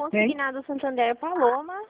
Sim? Consignado Santander Paloma.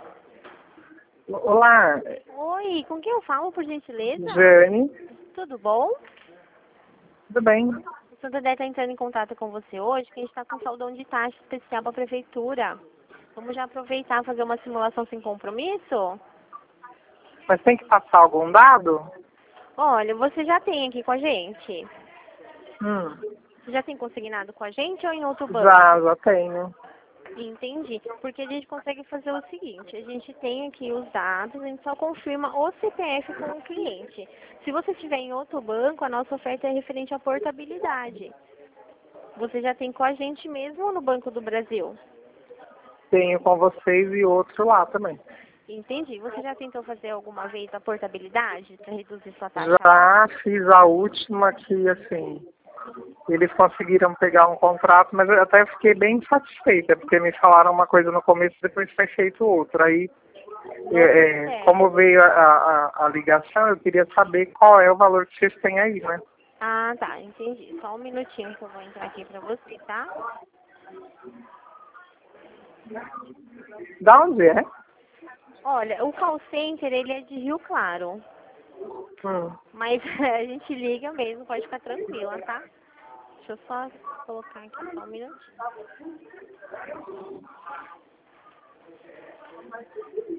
Olá, Oi, com quem eu falo, por gentileza? Jane. Tudo bom? Tudo bem? O Santander está entrando em contato com você hoje, que a gente está com saldão de taxa especial para a prefeitura. Vamos já aproveitar e fazer uma simulação sem compromisso? Mas tem que passar algum dado? Olha, você já tem aqui com a gente? Hum, Você já tem consignado com a gente ou em outro banco? já tenho. Entendi. Porque a gente consegue fazer o seguinte, a gente tem aqui os dados, a gente só confirma o CPF com o cliente. Se você estiver em outro banco, a nossa oferta é referente à portabilidade. Você já tem com a gente mesmo ou no Banco do Brasil? Tenho com vocês e outro lá também. Entendi. Você já tentou fazer alguma vez a portabilidade para reduzir sua taxa lá? Já fiz a última que, assim, eles conseguiram pegar um contrato, mas eu até fiquei bem satisfeita, porque me falaram uma coisa no começo e depois foi feito outra. Aí, Não deu como certo. veio a ligação, eu queria saber qual é o valor que vocês têm aí, né? Ah, tá. Entendi. Só um minutinho que eu vou entrar aqui para você, tá? Da onde é? Olha, o call center, ele é de Rio Claro. Hum. Mas a gente liga mesmo, pode ficar tranquila, tá? Deixa eu só colocar aqui só um minutinho.